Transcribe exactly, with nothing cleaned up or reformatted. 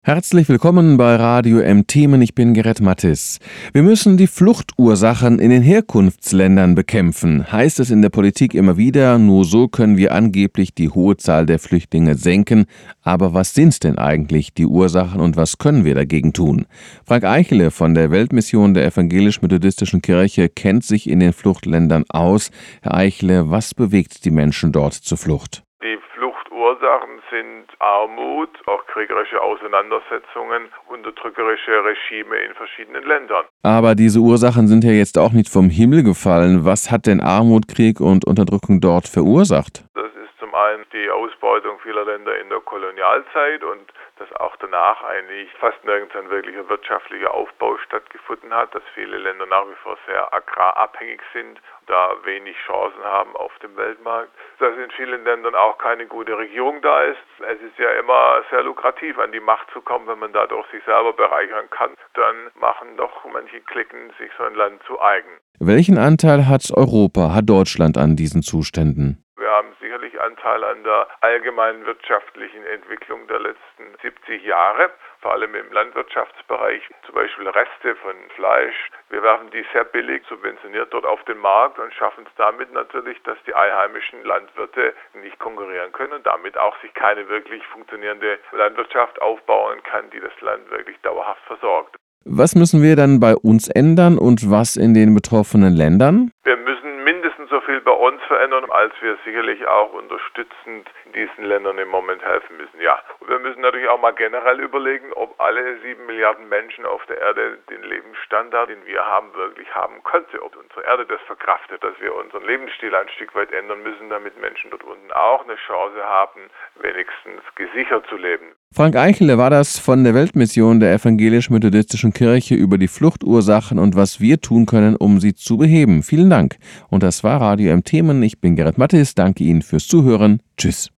Herzlich willkommen bei Radio M Themen. Ich bin Gerrit Mattis. Wir müssen die Fluchtursachen in den Herkunftsländern bekämpfen, heißt es in der Politik immer wieder. Nur so können wir angeblich die hohe Zahl der Flüchtlinge senken. Aber was sind denn eigentlich die Ursachen und was können wir dagegen tun? Frank Eichele von der Weltmission der Evangelisch-Methodistischen Kirche kennt sich in den Fluchtländern aus. Herr Eichele, was bewegt die Menschen dort zur Flucht? Die Fluchtursachen sind Armut, auch kriegerische Auseinandersetzungen, unterdrückerische Regime in verschiedenen Ländern. Aber diese Ursachen sind ja jetzt auch nicht vom Himmel gefallen. Was hat denn Armut, Krieg und Unterdrückung dort verursacht? Das ist zum einen die Ausbeutung vieler Länder in der Kolonialzeit und dass auch danach eigentlich fast nirgends ein wirklicher wirtschaftlicher Aufbau stattgefunden hat, dass viele Länder nach wie vor sehr agrarabhängig sind, da wenig Chancen haben auf dem Weltmarkt, dass in vielen Ländern auch keine gute Regierung da ist. Es ist ja immer sehr lukrativ, an die Macht zu kommen, wenn man dadurch sich selber bereichern kann. Dann machen doch manche Klicken sich so ein Land zu eigen. Welchen Anteil hat Europa, hat Deutschland an diesen Zuständen? Wir haben sicherlich Anteil an der allgemeinen wirtschaftlichen Entwicklung der letzten siebzig Jahre, vor allem im Landwirtschaftsbereich, zum Beispiel Reste von Fleisch. Wir werfen die sehr billig subventioniert dort auf den Markt und schaffen es damit natürlich, dass die einheimischen Landwirte nicht konkurrieren können und damit auch sich keine wirklich funktionierende Landwirtschaft aufbauen kann, die das Land wirklich dauerhaft versorgt. Was müssen wir dann bei uns ändern und was in den betroffenen Ländern? Wir müssen mindestens so viel bei uns verändern, als wir sicherlich auch unterstützend in diesen Ländern im Moment helfen müssen. Ja, und wir müssen natürlich auch mal generell überlegen, ob alle sieben Milliarden Menschen auf der Erde den Lebensstandard, den wir haben, wirklich haben könnte. Ob unsere Erde das verkraftet, dass wir unseren Lebensstil ein Stück weit ändern müssen, damit Menschen dort unten auch eine Chance haben, wenigstens gesichert zu leben. Frank Eichele war das von der Weltmission der Evangelisch-Methodistischen Kirche über die Fluchtursachen und was wir tun können, um sie zu beheben. Vielen Dank. Und das war Radio M Themen. Ich bin Gerrit Mattis. Danke Ihnen fürs Zuhören. Tschüss.